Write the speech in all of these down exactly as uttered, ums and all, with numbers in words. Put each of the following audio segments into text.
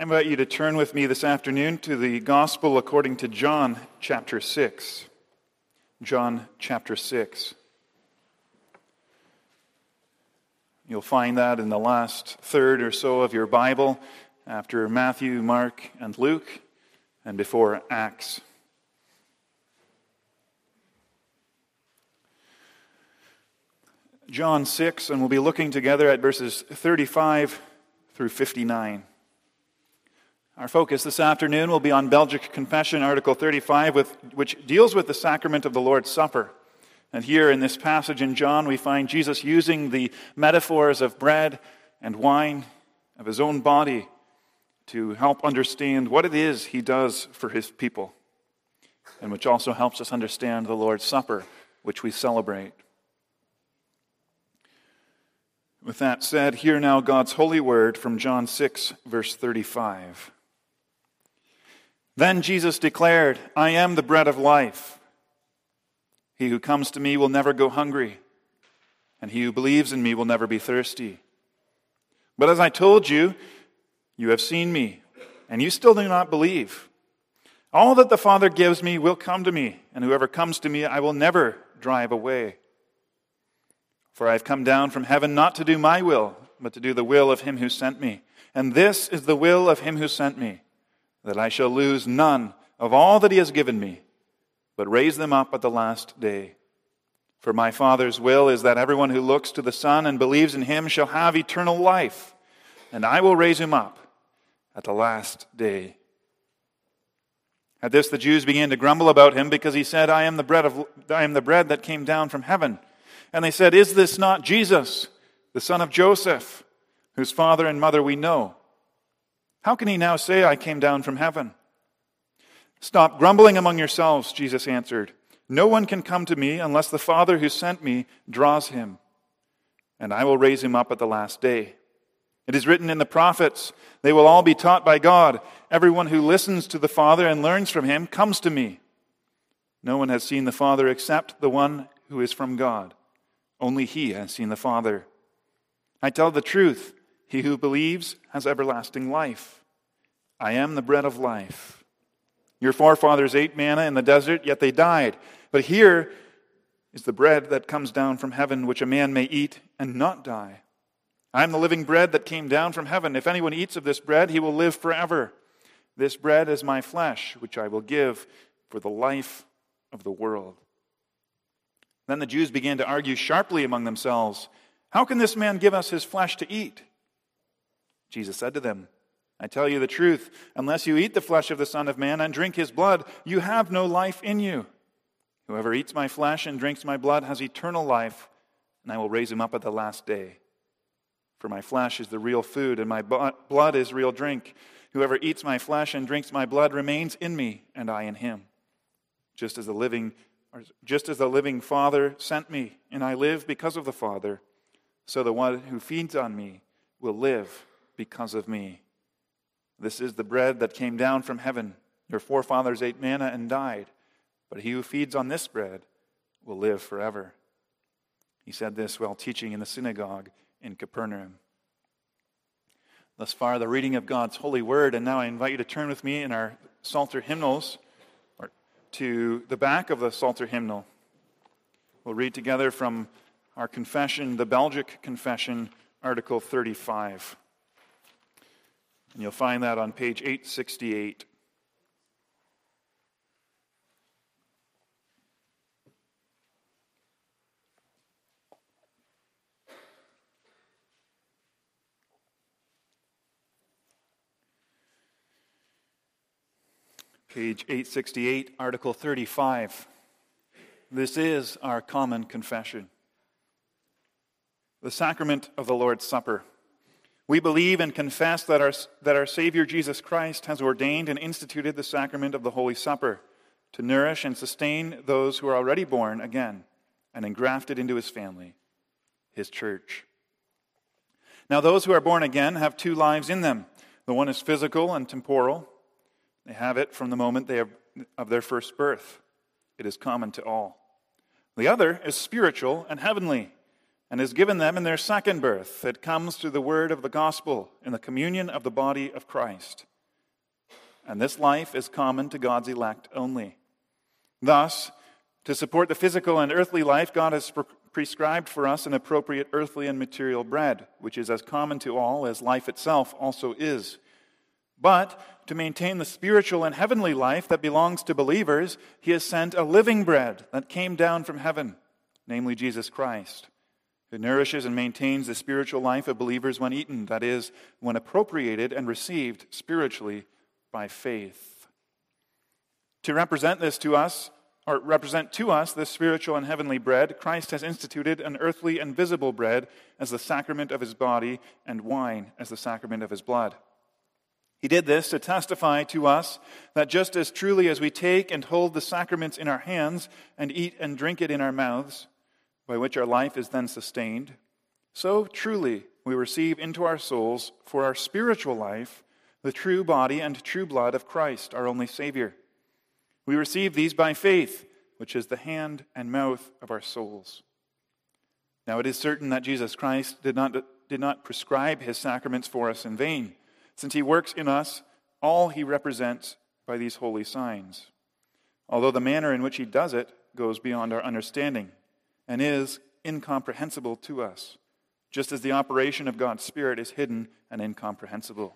I invite you to turn with me this afternoon to the Gospel according to John chapter six. John chapter six. You'll find that in the last third or so of your Bible, after Matthew, Mark, and Luke, and before Acts. John six, and we'll be looking together at verses thirty-five through fifty-nine. Our focus this afternoon will be on Belgic Confession, Article thirty-five, with, which deals with the sacrament of the Lord's Supper. And here in this passage in John, we find Jesus using the metaphors of bread and wine, of his own body, to help understand what it is he does for his people, and which also helps us understand the Lord's Supper, which we celebrate. With that said, hear now God's holy word from John six, verse thirty-five. Then Jesus declared, "I am the bread of life. He who comes to me will never go hungry, and he who believes in me will never be thirsty. But as I told you, you have seen me, and you still do not believe. All that the Father gives me will come to me, and whoever comes to me I will never drive away. For I have come down from heaven not to do my will, but to do the will of him who sent me. And this is the will of him who sent me, that I shall lose none of all that he has given me, but raise them up at the last day. For my Father's will is that everyone who looks to the Son and believes in him shall have eternal life, and I will raise him up at the last day." At this the Jews began to grumble about him, because he said, I am the bread of I am the bread that came down from heaven. And they said, "Is this not Jesus, the son of Joseph, whose father and mother we know? How can he now say, 'I came down from heaven'?" "Stop grumbling among yourselves," Jesus answered. "No one can come to me unless the Father who sent me draws him, and I will raise him up at the last day. It is written in the prophets, 'They will all be taught by God. Everyone who listens to the Father and learns from him comes to me.' No one has seen the Father except the one who is from God. Only he has seen the Father. I tell the truth, he who believes has everlasting life. I am the bread of life. Your forefathers ate manna in the desert, yet they died. But here is the bread that comes down from heaven, which a man may eat and not die. I am the living bread that came down from heaven. If anyone eats of this bread, he will live forever. This bread is my flesh, which I will give for the life of the world." Then the Jews began to argue sharply among themselves, "How can this man give us his flesh to eat?" Jesus said to them, "I tell you the truth, unless you eat the flesh of the Son of Man and drink his blood, you have no life in you. Whoever eats my flesh and drinks my blood has eternal life, and I will raise him up at the last day. For my flesh is the real food, and my blood is real drink. Whoever eats my flesh and drinks my blood remains in me, and I in him. Just as the living Just as the living Father sent me, and I live because of the Father, so the one who feeds on me will live because of me. This is the bread that came down from heaven. Your forefathers ate manna and died, but he who feeds on this bread will live forever." He said this while teaching in the synagogue in Capernaum. Thus far, the reading of God's holy word, and now I invite you to turn with me in our Psalter hymnals to the back of the Psalter hymnal. We'll read together from our confession, the Belgic Confession, Article thirty-five. And you'll find that on page eight sixty-eight. Page eight sixty-eight, Article thirty-five. This is our common confession. The sacrament of the Lord's Supper. We believe and confess that our, that our Savior Jesus Christ has ordained and instituted the sacrament of the Holy Supper to nourish and sustain those who are already born again and engrafted into his family, his church. Now those who are born again have two lives in them. The one is physical and temporal. They have it from the moment they have, of their first birth. It is common to all. The other is spiritual and heavenly, and is given them in their second birth. It comes through the word of the gospel in the communion of the body of Christ. and this life is common to God's elect only. Thus, to support the physical and earthly life, God has pre- prescribed for us an appropriate earthly and material bread, which is as common to all as life itself also is. But to maintain the spiritual and heavenly life that belongs to believers, he has sent a living bread that came down from heaven, namely Jesus Christ, who nourishes and maintains the spiritual life of believers when eaten, that is, when appropriated and received spiritually by faith. To represent this to us, or represent to us this spiritual and heavenly bread, Christ has instituted an earthly and visible bread as the sacrament of his body and wine as the sacrament of his blood. He did this to testify to us that just as truly as we take and hold the sacraments in our hands and eat and drink it in our mouths, by which our life is then sustained, so truly we receive into our souls for our spiritual life the true body and true blood of Christ, our only Savior. We receive these by faith, which is the hand and mouth of our souls. Now it is certain that Jesus Christ did not, did not prescribe his sacraments for us in vain, since he works in us all he represents by these holy signs, although the manner in which he does it goes beyond our understanding and is incomprehensible to us, just as the operation of God's Spirit is hidden and incomprehensible.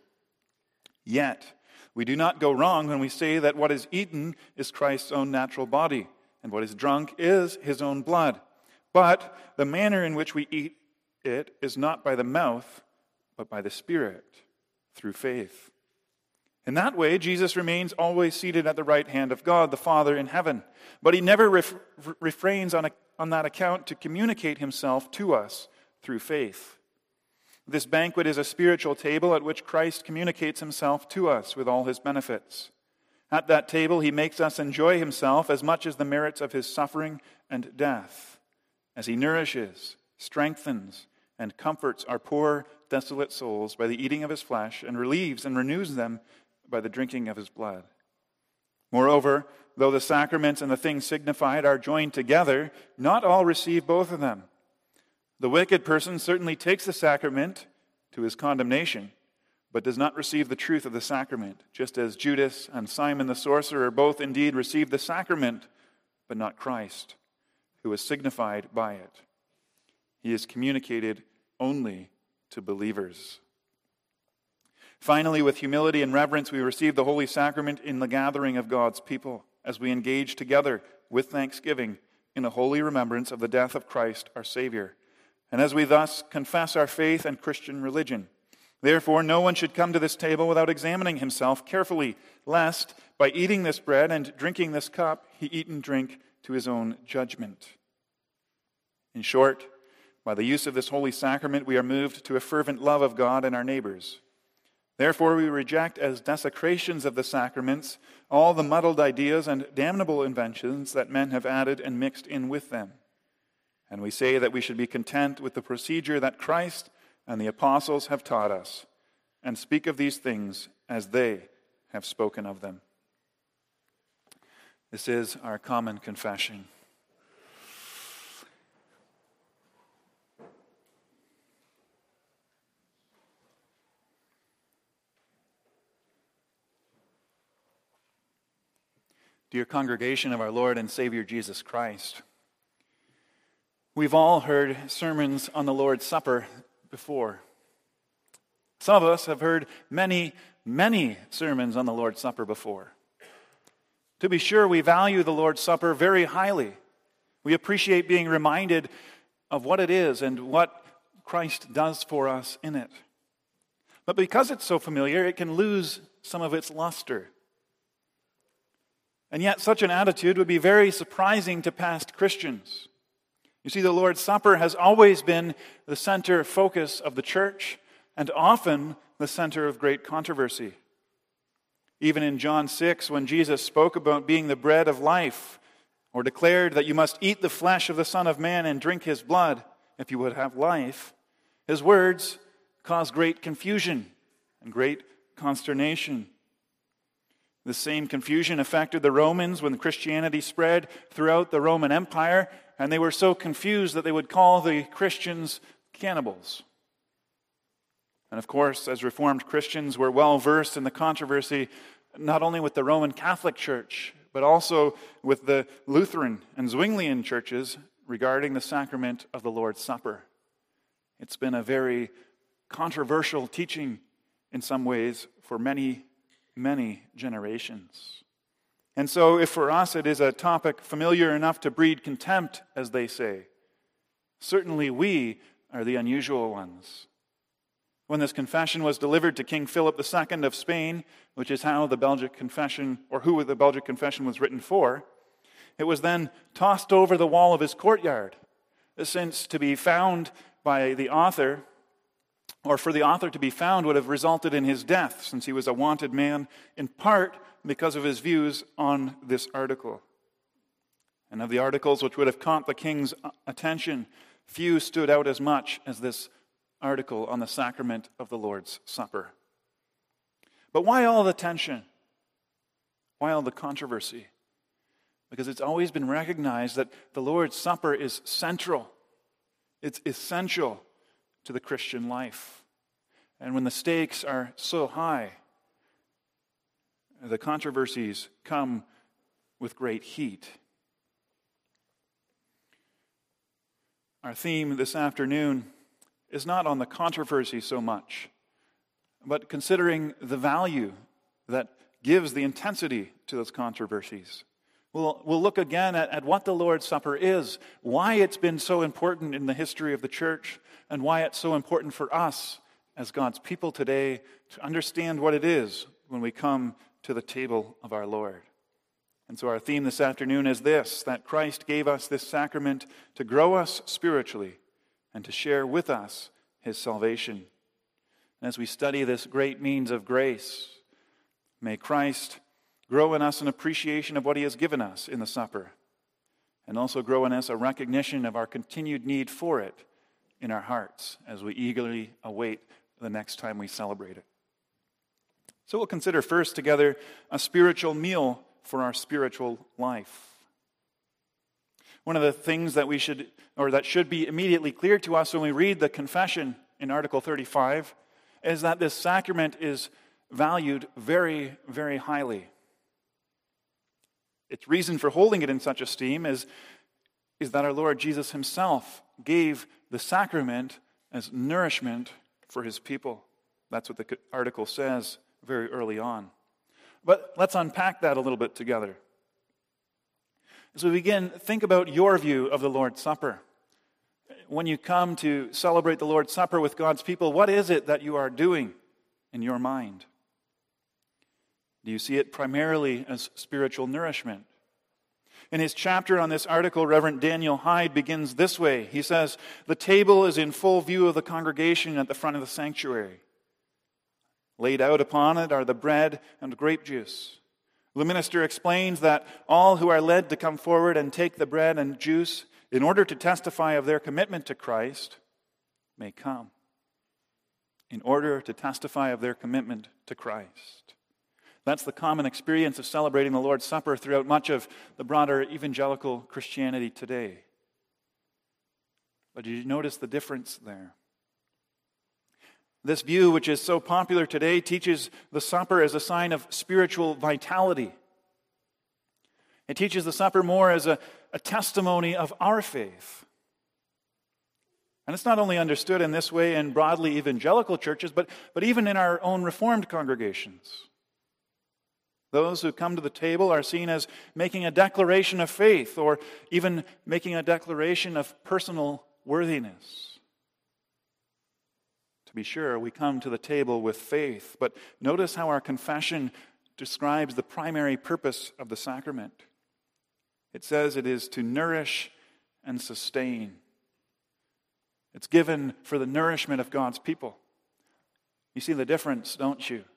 Yet, we do not go wrong when we say that what is eaten is Christ's own natural body, and what is drunk is his own blood. But the manner in which we eat it is not by the mouth, but by the Spirit, through faith. In that way, Jesus remains always seated at the right hand of God, the Father in heaven, but he never ref- refrains on, a, on that account to communicate himself to us through faith. This banquet is a spiritual table at which Christ communicates himself to us with all his benefits. At that table, he makes us enjoy himself as much as the merits of his suffering and death, as he nourishes, strengthens, and comforts our poor, desolate souls by the eating of his flesh, and relieves and renews them by the drinking of his blood. Moreover, though the sacraments and the things signified are joined together, not all receive both of them. The wicked person certainly takes the sacrament to his condemnation, but does not receive the truth of the sacrament, just as Judas and Simon the sorcerer both indeed received the sacrament, but not Christ, who was signified by it. He is communicated only to believers. Finally, with humility and reverence, we receive the Holy Sacrament in the gathering of God's people, as we engage together with thanksgiving in a holy remembrance of the death of Christ our Savior, and as we thus confess our faith and Christian religion. Therefore, no one should come to this table without examining himself carefully, lest, by eating this bread and drinking this cup, he eat and drink to his own judgment. In short, by the use of this holy sacrament, we are moved to a fervent love of God and our neighbors. Therefore, we reject as desecrations of the sacraments all the muddled ideas and damnable inventions that men have added and mixed in with them. And we say that we should be content with the procedure that Christ and the apostles have taught us, and speak of these things as they have spoken of them. This is our common confession. Dear congregation of our Lord and Savior Jesus Christ, we've all heard sermons on the Lord's Supper before. Some of us have heard many, many sermons on the Lord's Supper before. To be sure, we value the Lord's Supper very highly. We appreciate being reminded of what it is and what Christ does for us in it. But because it's so familiar, it can lose some of its luster. And yet, such an attitude would be very surprising to past Christians. You see, the Lord's Supper has always been the center focus of the church, and often the center of great controversy. Even in John six, when Jesus spoke about being the bread of life, or declared that you must eat the flesh of the Son of Man and drink his blood if you would have life, his words caused great confusion and great consternation. The same confusion affected the Romans when Christianity spread throughout the Roman Empire, and they were so confused that they would call the Christians cannibals. And of course, as Reformed Christians, we're well versed in the controversy not only with the Roman Catholic Church, but also with the Lutheran and Zwinglian churches regarding the sacrament of the Lord's Supper. It's been a very controversial teaching in some ways for many, many generations. And so if for us it is a topic familiar enough to breed contempt, as they say, certainly we are the unusual ones. When this confession was delivered to King Philip the Second of Spain, which is how the Belgic Confession, or who the Belgic Confession was written for, it was then tossed over the wall of his courtyard, since to be found by the author, or for the author to be found, would have resulted in his death, since he was a wanted man, in part because of his views on this article. And of the articles which would have caught the king's attention, few stood out as much as this article on the sacrament of the Lord's Supper. But why all the tension? Why all the controversy? Because it's always been recognized that the Lord's Supper is central. It's essential to the Christian life. And when the stakes are so high, the controversies come with great heat. Our theme this afternoon is not on the controversy so much, but considering the value that gives the intensity to those controversies. We'll, we'll look again at, at what the Lord's Supper is, why it's been so important in the history of the church, and why it's so important for us as God's people today to understand what it is when we come to the table of our Lord. And so our theme this afternoon is this, that Christ gave us this sacrament to grow us spiritually and to share with us his salvation. And as we study this great means of grace, may Christ grow in us an appreciation of what he has given us in the supper, and also grow in us a recognition of our continued need for it in our hearts as we eagerly await the next time we celebrate it. So we'll consider first together a spiritual meal for our spiritual life. One of the things that we should, or that should be immediately clear to us when we read the confession in Article thirty-five, is that this sacrament is valued very, very highly. Its reason for holding it in such esteem is, is that our Lord Jesus himself gave the sacrament as nourishment for his people. That's what the article says very early on. But let's unpack that a little bit together. As we begin, think about your view of the Lord's Supper. When you come to celebrate the Lord's Supper with God's people, what is it that you are doing in your mind? Do you see it primarily as spiritual nourishment? In his chapter on this article, Reverend Daniel Hyde begins this way. He says, "The table is in full view of the congregation at the front of the sanctuary. Laid out upon it are the bread and grape juice. The minister explains that all who are led to come forward and take the bread and juice in order to testify of their commitment to Christ may come. In order to testify of their commitment to Christ." That's the common experience of celebrating the Lord's Supper throughout much of the broader evangelical Christianity today. But did you notice the difference there? This view, which is so popular today, teaches the supper as a sign of spiritual vitality. It teaches the supper more as a, a testimony of our faith. And it's not only understood in this way in broadly evangelical churches, but, but even in our own Reformed congregations. Those who come to the table are seen as making a declaration of faith, or even making a declaration of personal worthiness. To be sure, we come to the table with faith, but notice how our confession describes the primary purpose of the sacrament. It says it is to nourish and sustain. It's given for the nourishment of God's people. You see the difference, don't you?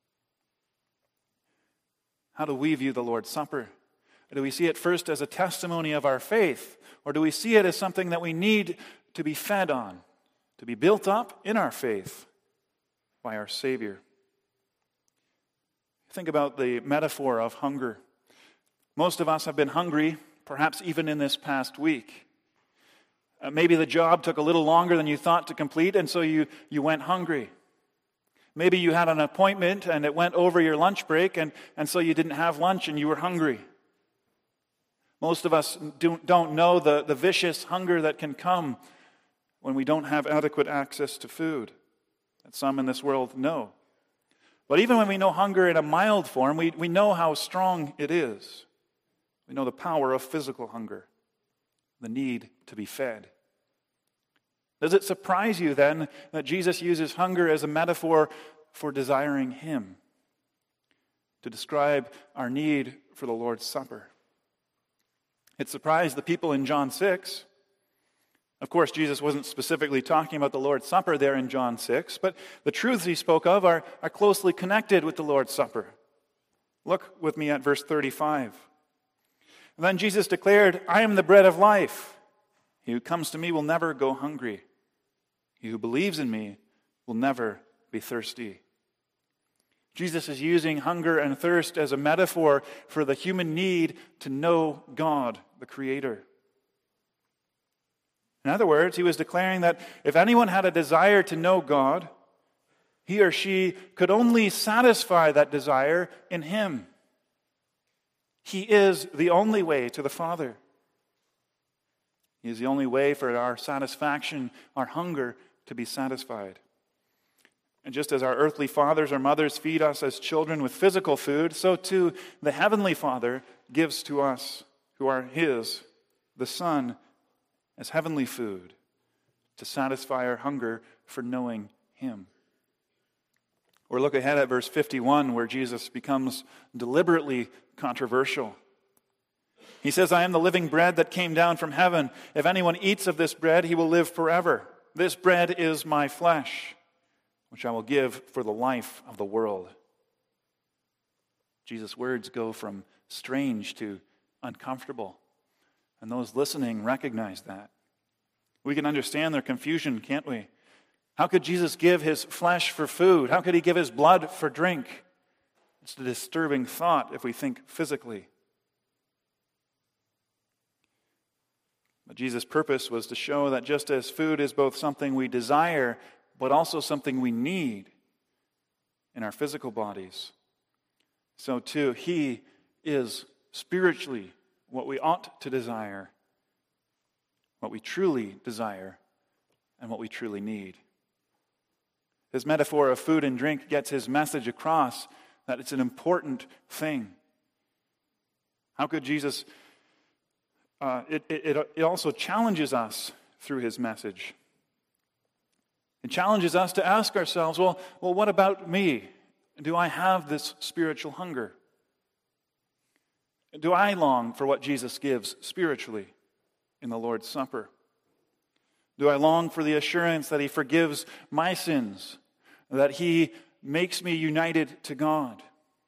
How do we view the Lord's Supper? Do we see it first as a testimony of our faith, or do we see it as something that we need to be fed on, to be built up in our faith by our Savior? Think about the metaphor of hunger. Most of us have been hungry, perhaps even in this past week. Uh, maybe the job took a little longer than you thought to complete, and so you, you went hungry. Maybe you had an appointment and it went over your lunch break, and, and so you didn't have lunch and you were hungry. Most of us do, don't know the, the vicious hunger that can come when we don't have adequate access to food, that some in this world know. But even when we know hunger in a mild form, we, we know how strong it is. We know the power of physical hunger, the need to be fed. Does it surprise you then that Jesus uses hunger as a metaphor for desiring Him, to describe our need for the Lord's Supper? It surprised the people in John six. Of course, Jesus wasn't specifically talking about the Lord's Supper there in John six, but the truths he spoke of are, are closely connected with the Lord's Supper. Look with me at verse thirty-five. And then Jesus declared, "I am the bread of life. He who comes to me will never go hungry. He who believes in me will never be thirsty." Jesus is using hunger and thirst as a metaphor for the human need to know God, the Creator. In other words, he was declaring that if anyone had a desire to know God, he or she could only satisfy that desire in Him. He is the only way to the Father. He is the only way for our satisfaction, our hunger, to be satisfied. And just as our earthly fathers or mothers feed us as children with physical food, so too the Heavenly Father gives to us, who are His, the Son, as heavenly food to satisfy our hunger for knowing Him. Or look ahead at verse fifty-one, where Jesus becomes deliberately controversial. He says, "I am the living bread that came down from heaven. If anyone eats of this bread, he will live forever. This bread is my flesh, which I will give for the life of the world." Jesus' words go from strange to uncomfortable, and those listening recognize that. We can understand their confusion, can't we? How could Jesus give His flesh for food? How could He give His blood for drink? It's a disturbing thought if we think physically. But Jesus' purpose was to show that just as food is both something we desire, but also something we need in our physical bodies, so too He is spiritually what we ought to desire, what we truly desire, and what we truly need. His metaphor of food and drink gets His message across that it's an important thing. How could Jesus... Uh, it, it, it also challenges us through His message. It challenges us to ask ourselves, well, well, what about me? Do I have this spiritual hunger? Do I long for what Jesus gives spiritually in the Lord's Supper? Do I long for the assurance that He forgives my sins, that He makes me united to God?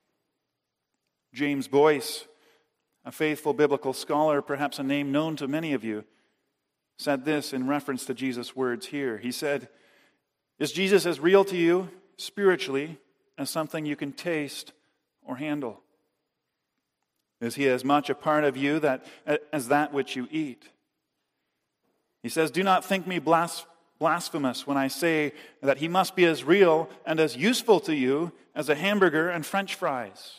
James Boyce, a faithful biblical scholar, perhaps a name known to many of you, said this in reference to Jesus' words here. He said, "Is Jesus as real to you spiritually as something you can taste or handle? Is He as much a part of you that as that which you eat?" He says, "Do not think me blas- blasphemous when I say that He must be as real and as useful to you as a hamburger and French fries."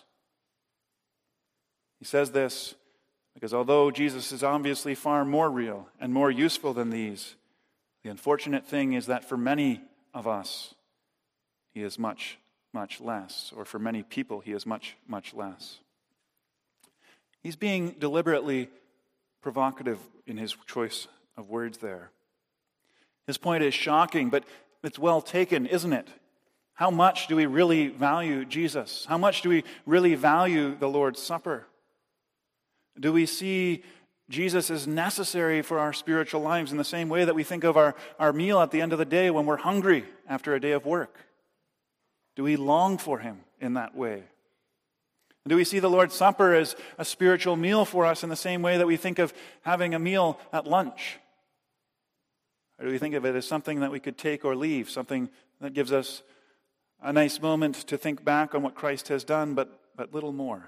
He says this because although Jesus is obviously far more real and more useful than these, the unfortunate thing is that for many of us, He is much, much less. Or for many people, He is much, much less. He's being deliberately provocative in his choice of words there. His point is shocking, but it's well taken, isn't it? How much do we really value Jesus? How much do we really value the Lord's Supper? Do we see Jesus as necessary for our spiritual lives in the same way that we think of our, our meal at the end of the day when we're hungry after a day of work? Do we long for Him in that way? Do we see the Lord's Supper as a spiritual meal for us in the same way that we think of having a meal at lunch? Or do we think of it as something that we could take or leave, something that gives us a nice moment to think back on what Christ has done, but, but little more?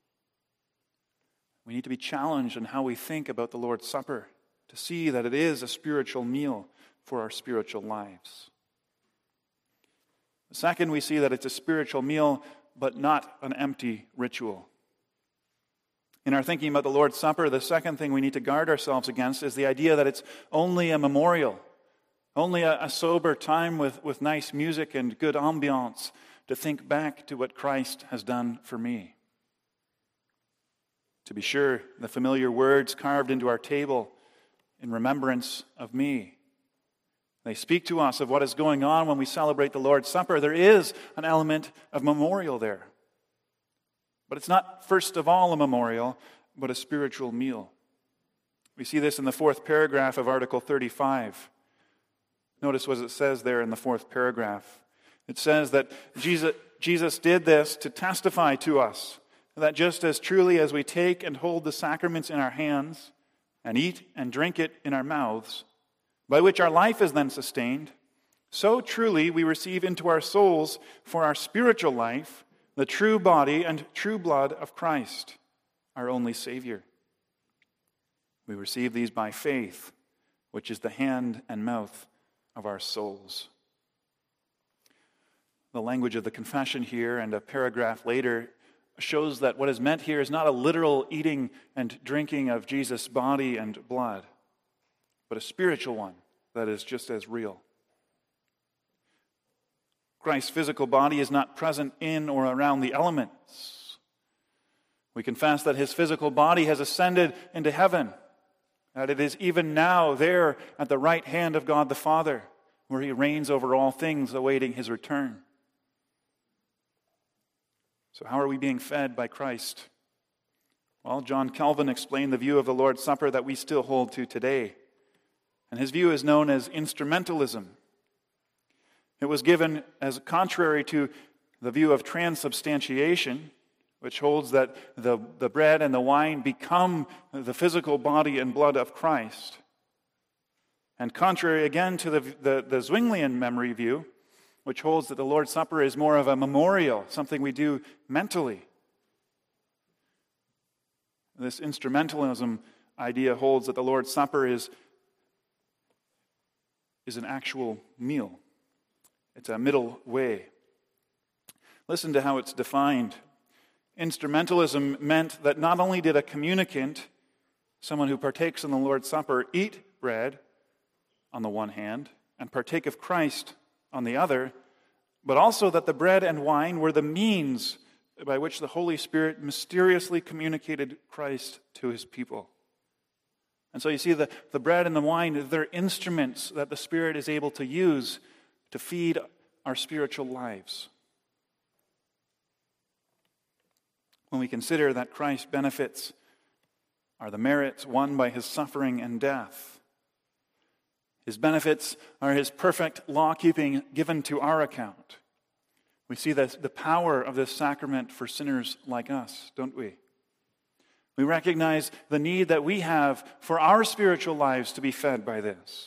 We need to be challenged in how we think about the Lord's Supper to see that it is a spiritual meal for our spiritual lives. Second, we see that it's a spiritual meal, but not an empty ritual. In our thinking about the Lord's Supper, the second thing we need to guard ourselves against is the idea that it's only a memorial, only a, a sober time with, with nice music and good ambiance to think back to what Christ has done for me. To be sure, the familiar words carved into our table in remembrance of me, they speak to us of what is going on when we celebrate the Lord's Supper. There is an element of memorial there. But it's not first of all a memorial, but a spiritual meal. We see this in the fourth paragraph of Article thirty-five. Notice what it says there in the fourth paragraph. It says that Jesus, Jesus did this to testify to us that just as truly as we take and hold the sacraments in our hands and eat and drink it in our mouths, by which our life is then sustained, so truly we receive into our souls for our spiritual life the true body and true blood of Christ, our only Savior. We receive these by faith, which is the hand and mouth of our souls. The language of the confession here and a paragraph later shows that what is meant here is not a literal eating and drinking of Jesus' body and blood, but a spiritual one that is just as real. Christ's physical body is not present in or around the elements. We confess that his physical body has ascended into heaven, that it is even now there at the right hand of God the Father, where he reigns over all things, awaiting his return. So how are we being fed by Christ? Well, John Calvin explained the view of the Lord's Supper that we still hold to today. And his view is known as instrumentalism. It was given as contrary to the view of transubstantiation, which holds that the, the bread and the wine become the physical body and blood of Christ. And contrary again to the, the, the Zwinglian memory view, which holds that the Lord's Supper is more of a memorial, something we do mentally. This instrumentalism idea holds that the Lord's Supper is, is an actual meal. It's a middle way. Listen to how it's defined. Instrumentalism meant that not only did a communicant, someone who partakes in the Lord's Supper, eat bread on the one hand and partake of Christ on the other, but also that the bread and wine were the means by which the Holy Spirit mysteriously communicated Christ to his people. And so you see the, the bread and the wine, they're instruments that the Spirit is able to use to feed our spiritual lives. When we consider that Christ's benefits are the merits won by his suffering and death, his benefits are his perfect law-keeping given to our account, we see the, the power of this sacrament for sinners like us, don't we? We recognize the need that we have for our spiritual lives to be fed by this.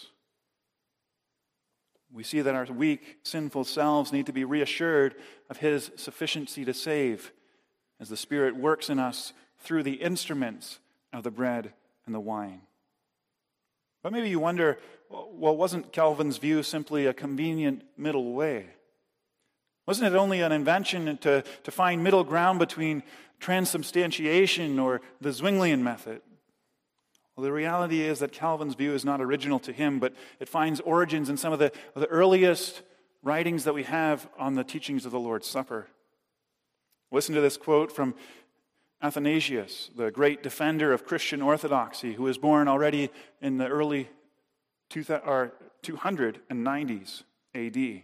We see that our weak, sinful selves need to be reassured of his sufficiency to save as the Spirit works in us through the instruments of the bread and the wine. But maybe you wonder, well, wasn't Calvin's view simply a convenient middle way? Wasn't it only an invention to, to find middle ground between transubstantiation or the Zwinglian method? Well, the reality is that Calvin's view is not original to him, but it finds origins in some of the, of the earliest writings that we have on the teachings of the Lord's Supper. Listen to this quote from Athanasius, the great defender of Christian orthodoxy, who was born already in the early two hundred nineties A D.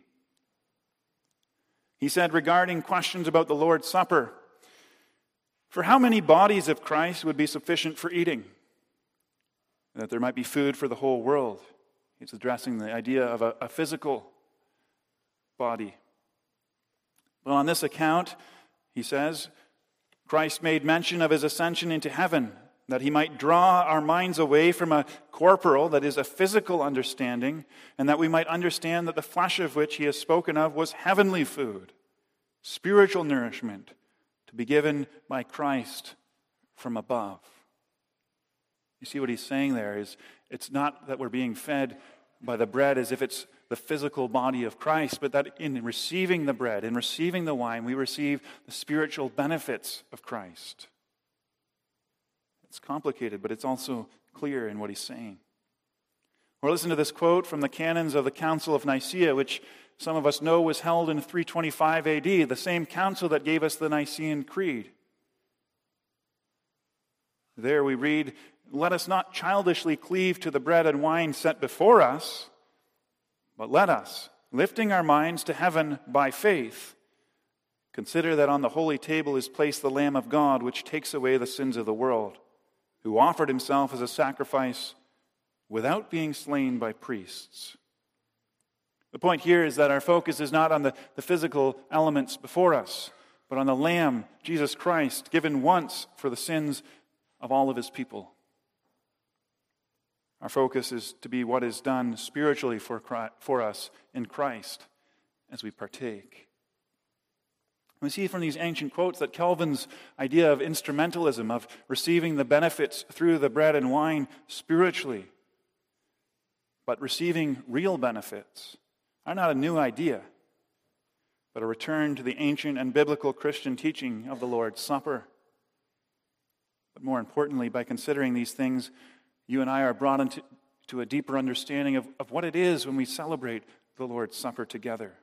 He said regarding questions about the Lord's Supper, "For how many bodies of Christ would be sufficient for eating? That there might be food for the whole world." He's addressing the idea of a, a physical body. Well, on this account, he says, Christ made mention of his ascension into heaven, that he might draw our minds away from a corporal, that is, a physical understanding, and that we might understand that the flesh of which he has spoken of was heavenly food, spiritual nourishment, to be given by Christ from above. You see what he's saying there is, it's not that we're being fed by the bread as if it's the physical body of Christ, but that in receiving the bread, in receiving the wine, we receive the spiritual benefits of Christ. It's complicated, but it's also clear in what he's saying. Or listen to this quote from the canons of the Council of Nicaea, which some of us know was held in three twenty-five A D, the same council that gave us the Nicene Creed. There we read, "Let us not childishly cleave to the bread and wine set before us, but let us, lifting our minds to heaven by faith, consider that on the holy table is placed the Lamb of God, which takes away the sins of the world, who offered himself as a sacrifice without being slain by priests." The point here is that our focus is not on the, the physical elements before us, but on the Lamb, Jesus Christ, given once for the sins of all of his people. Our focus is to be what is done spiritually for, for us in Christ as we partake. We see from these ancient quotes that Calvin's idea of instrumentalism, of receiving the benefits through the bread and wine spiritually, but receiving real benefits, are not a new idea, but a return to the ancient and biblical Christian teaching of the Lord's Supper. But more importantly, by considering these things, you and I are brought into to a deeper understanding of, of what it is when we celebrate the Lord's Supper together.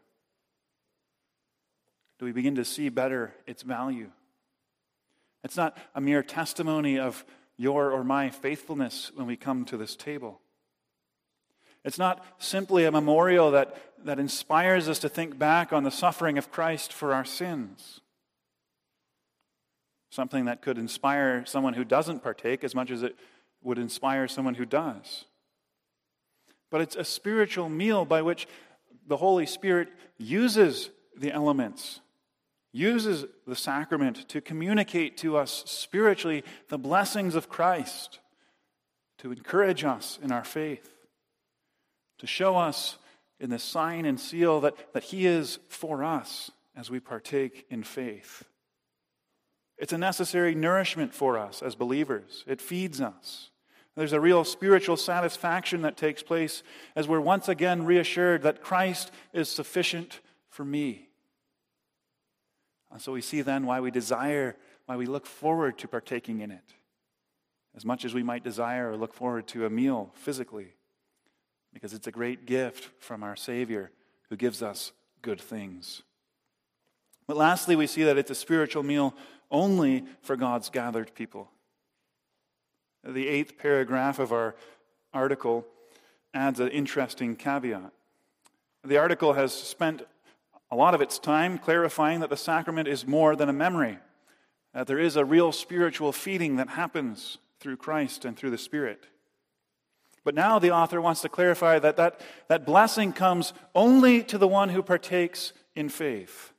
Do we begin to see better its value? It's not a mere testimony of your or my faithfulness when we come to this table. It's not simply a memorial that, that inspires us to think back on the suffering of Christ for our sins. Something that could inspire someone who doesn't partake as much as it would inspire someone who does. But it's a spiritual meal by which the Holy Spirit uses the elements, uses the sacrament to communicate to us spiritually the blessings of Christ, to encourage us in our faith, to show us in the sign and seal that, that he is for us as we partake in faith. It's a necessary nourishment for us as believers. It feeds us. There's a real spiritual satisfaction that takes place as we're once again reassured that Christ is sufficient for me. And so we see then why we desire, why we look forward to partaking in it, as much as we might desire or look forward to a meal physically, because it's a great gift from our Savior who gives us good things. But lastly, we see that it's a spiritual meal only for God's gathered people. The eighth paragraph of our article adds an interesting caveat. The article has spent a lot of its time clarifying that the sacrament is more than a memory, that there is a real spiritual feeding that happens through Christ and through the Spirit. But now the author wants to clarify that that, that blessing comes only to the one who partakes in faith.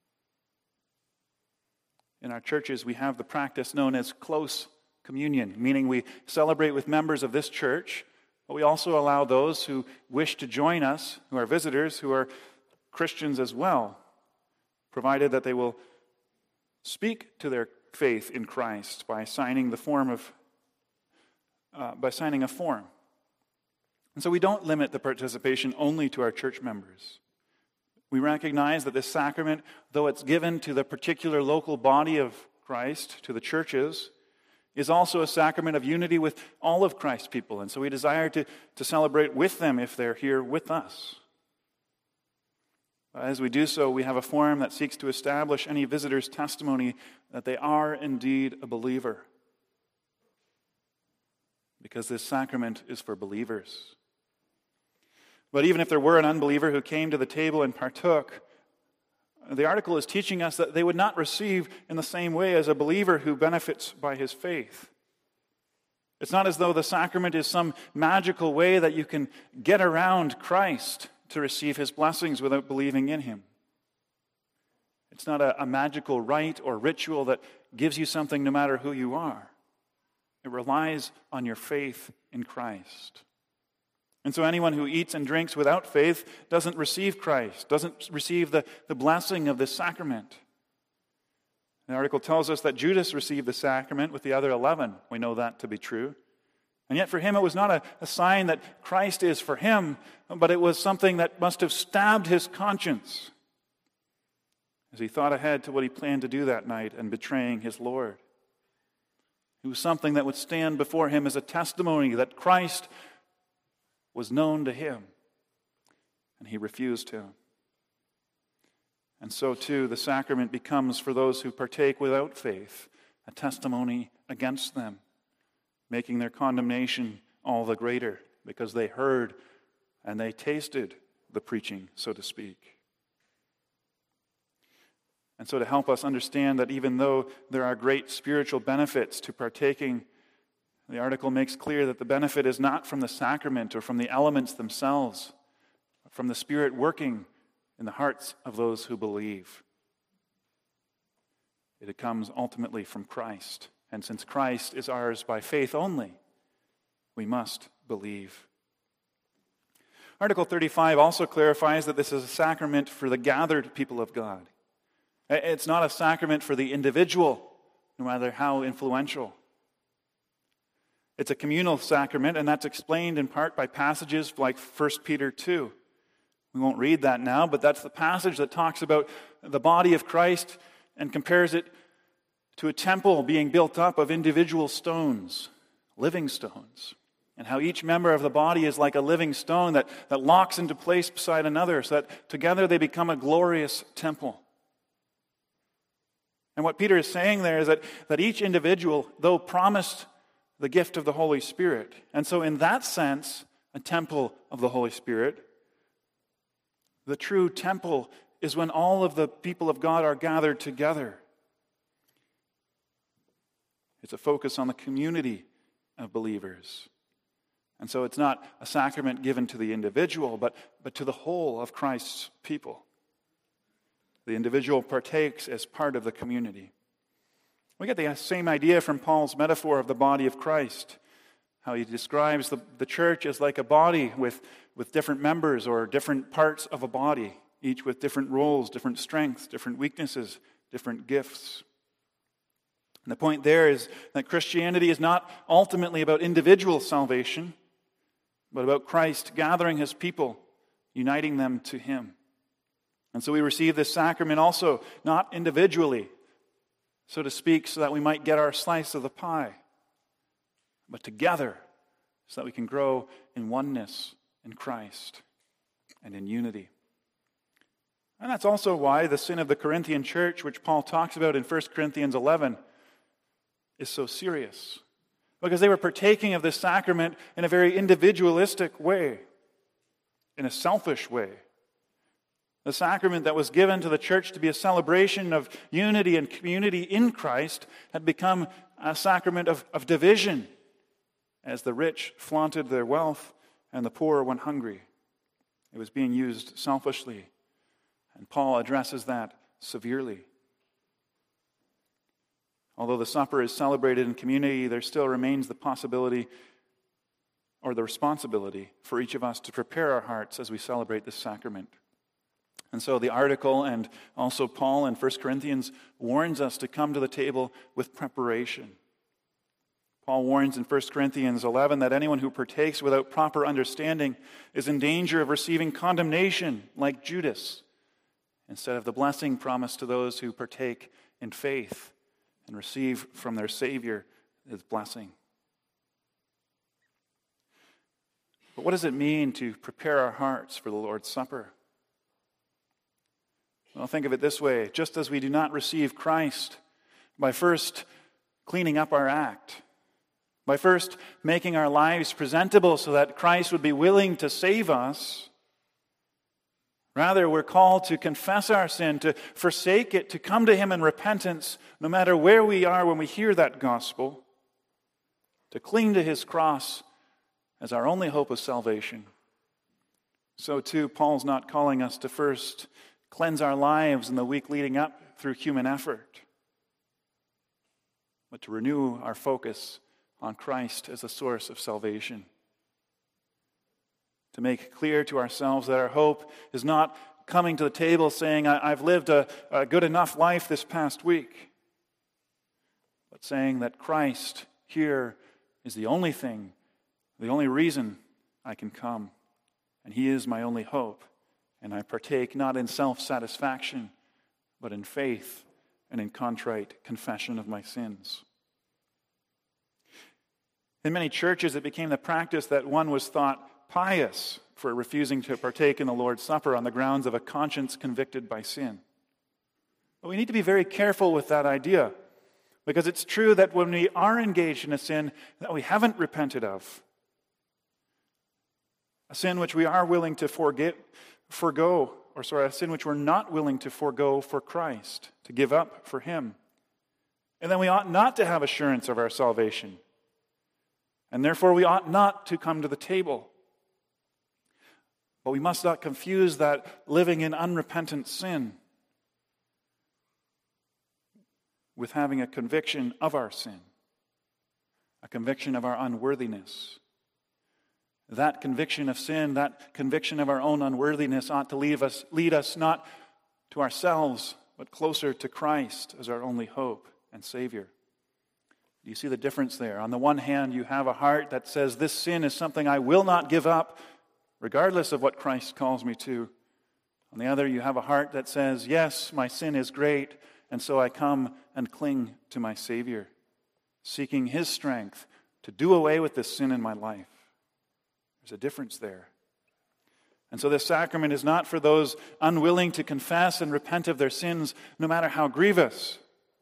In our churches, we have the practice known as close communion, meaning we celebrate with members of this church, but we also allow those who wish to join us, who are visitors, who are Christians as well, provided that they will speak to their faith in Christ by signing the form of, uh, by signing a form. And so we don't limit the participation only to our church members. We recognize that this sacrament, though it's given to the particular local body of Christ, to the churches, is also a sacrament of unity with all of Christ's people. And so we desire to, to celebrate with them if they're here with us. As we do so, we have a form that seeks to establish any visitor's testimony that they are indeed a believer, because this sacrament is for believers. But even if there were an unbeliever who came to the table and partook, the article is teaching us that they would not receive in the same way as a believer who benefits by his faith. It's not as though the sacrament is some magical way that you can get around Christ to receive his blessings without believing in him. It's not a, a magical rite or ritual that gives you something no matter who you are. It relies on your faith in Christ. And so anyone who eats and drinks without faith doesn't receive Christ, doesn't receive the, the blessing of this sacrament. The article tells us that Judas received the sacrament with the other eleven. We know that to be true. And yet for him it was not a, a sign that Christ is for him, but it was something that must have stabbed his conscience as he thought ahead to what he planned to do that night and betraying his Lord. It was something that would stand before him as a testimony that Christ was known to him, and he refused him. And so too, the sacrament becomes, for those who partake without faith, a testimony against them, making their condemnation all the greater because they heard and they tasted the preaching, so to speak. And so to help us understand that even though there are great spiritual benefits to partaking, the article makes clear that the benefit is not from the sacrament or from the elements themselves, but from the Spirit working in the hearts of those who believe. It comes ultimately from Christ. And since Christ is ours by faith only, we must believe. Article thirty-five also clarifies that this is a sacrament for the gathered people of God. It's not a sacrament for the individual, no matter how influential. It's a communal sacrament, and that's explained in part by passages like First Peter two. We won't read that now, but that's the passage that talks about the body of Christ and compares it to a temple being built up of individual stones, living stones, and how each member of the body is like a living stone that, that locks into place beside another so that together they become a glorious temple. And what Peter is saying there is that, that each individual, though promised the gift of the Holy Spirit, and so in that sense, a temple of the Holy Spirit, the true temple is when all of the people of God are gathered together. It's a focus on the community of believers. And so it's not a sacrament given to the individual, but, but to the whole of Christ's people. The individual partakes as part of the community. We get the same idea from Paul's metaphor of the body of Christ, how he describes the, the church as like a body with, with different members or different parts of a body, each with different roles, different strengths, different weaknesses, different gifts. And the point there is that Christianity is not ultimately about individual salvation, but about Christ gathering his people, uniting them to him. And so we receive this sacrament also, not individually, so to speak, so that we might get our slice of the pie, but together, so that we can grow in oneness in Christ and in unity. And that's also why the sin of the Corinthian church, which Paul talks about in First Corinthians eleven, is so serious. Because they were partaking of this sacrament in a very individualistic way, in a selfish way. The sacrament that was given to the church to be a celebration of unity and community in Christ had become a sacrament of, of division, as the rich flaunted their wealth and the poor went hungry. It was being used selfishly, and Paul addresses that severely. Although the supper is celebrated in community, there still remains the possibility or the responsibility for each of us to prepare our hearts as we celebrate this sacrament. And so the article and also Paul in First Corinthians warns us to come to the table with preparation. Paul warns in First Corinthians eleven that anyone who partakes without proper understanding is in danger of receiving condemnation like Judas, instead of the blessing promised to those who partake in faith and receive from their Savior his blessing. But what does it mean to prepare our hearts for the Lord's Supper? Well, think of it this way. Just as we do not receive Christ by first cleaning up our act, by first making our lives presentable so that Christ would be willing to save us, rather we're called to confess our sin, to forsake it, to come to him in repentance, no matter where we are when we hear that gospel, to cling to his cross as our only hope of salvation. So too, Paul's not calling us to first cleanse our lives in the week leading up through human effort, but to renew our focus on Christ as the source of salvation. To make clear to ourselves that our hope is not coming to the table saying, I've lived a, a good enough life this past week, but saying that Christ here is the only thing the only reason I can come, and he is my only hope, and I partake not in self-satisfaction, but in faith and in contrite confession of my sins. In many churches, it became the practice that one was thought pious for refusing to partake in the Lord's Supper on the grounds of a conscience convicted by sin. But we need to be very careful with that idea, because it's true that when we are engaged in a sin that we haven't repented of, a sin which we are willing to forget, forgo, or sorry, a sin which we're not willing to forgo for Christ, to give up for him, and then we ought not to have assurance of our salvation. And therefore, we ought not to come to the table. But we must not confuse that living in unrepentant sin with having a conviction of our sin, a conviction of our unworthiness. That conviction of sin, that conviction of our own unworthiness ought to lead us, lead us not to ourselves, but closer to Christ as our only hope and Savior. Do you see the difference there? On the one hand, you have a heart that says, this sin is something I will not give up, regardless of what Christ calls me to. On the other, you have a heart that says, yes, my sin is great, and so I come and cling to my Savior, seeking his strength to do away with this sin in my life. There's a difference there. And so this sacrament is not for those unwilling to confess and repent of their sins, no matter how grievous.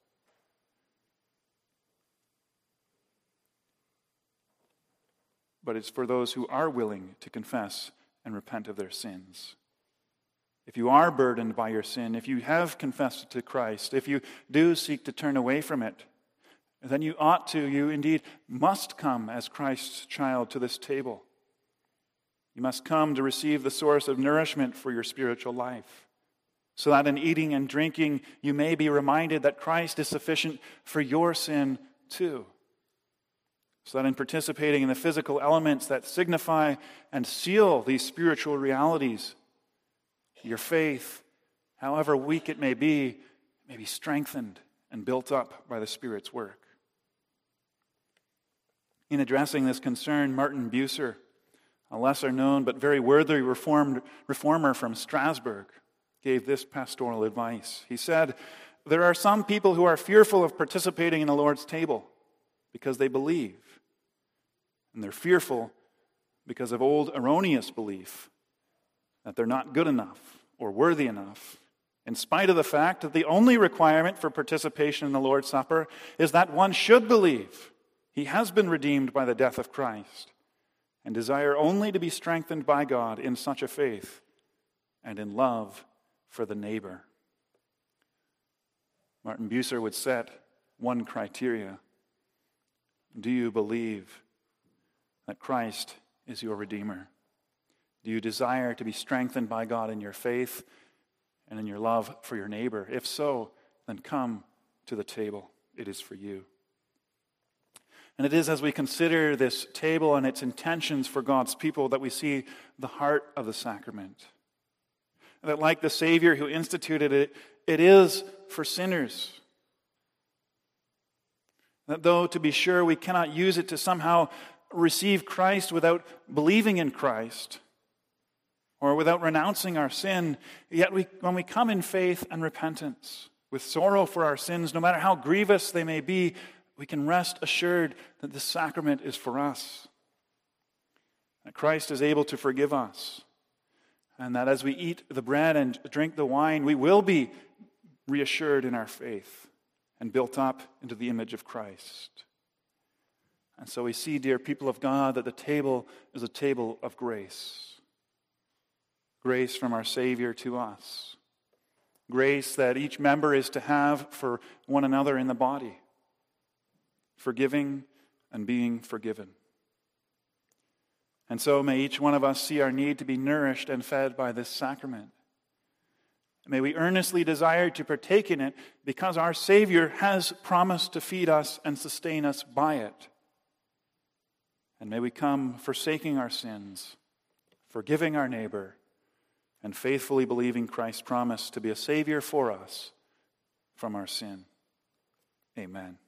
But it's for those who are willing to confess and repent of their sins. If you are burdened by your sin, if you have confessed it to Christ, if you do seek to turn away from it, then you ought to, you indeed must come as Christ's child to this table. You must come to receive the source of nourishment for your spiritual life, so that in eating and drinking you may be reminded that Christ is sufficient for your sin too. So that in participating in the physical elements that signify and seal these spiritual realities, your faith, however weak it may be, may be strengthened and built up by the Spirit's work. In addressing this concern, Martin Bucer, a lesser known but very worthy reformed reformer from Strasbourg, gave this pastoral advice. He said, there are some people who are fearful of participating in the Lord's table because they believe. And they're fearful because of old erroneous belief that they're not good enough or worthy enough, in spite of the fact that the only requirement for participation in the Lord's Supper is that one should believe he has been redeemed by the death of Christ and desire only to be strengthened by God in such a faith and in love for the neighbor. Martin Bucer would set one criteria. Do you believe that Christ is your Redeemer? Do you desire to be strengthened by God in your faith and in your love for your neighbor? If so, then come to the table. It is for you. And it is as we consider this table and its intentions for God's people that we see the heart of the sacrament. That like the Savior who instituted it, it is for sinners. That though, to be sure, we cannot use it to somehow receive Christ without believing in Christ or without renouncing our sin, yet we, when we come in faith and repentance, with sorrow for our sins, no matter how grievous they may be, we can rest assured that this sacrament is for us, that Christ is able to forgive us, and that as we eat the bread and drink the wine, we will be reassured in our faith and built up into the image of Christ. And so we see, dear people of God, that the table is a table of grace. Grace from our Savior to us. Grace that each member is to have for one another in the body. Forgiving and being forgiven. And so may each one of us see our need to be nourished and fed by this sacrament. May we earnestly desire to partake in it because our Savior has promised to feed us and sustain us by it. And may we come forsaking our sins, forgiving our neighbor, and faithfully believing Christ's promise to be a Savior for us from our sin. Amen.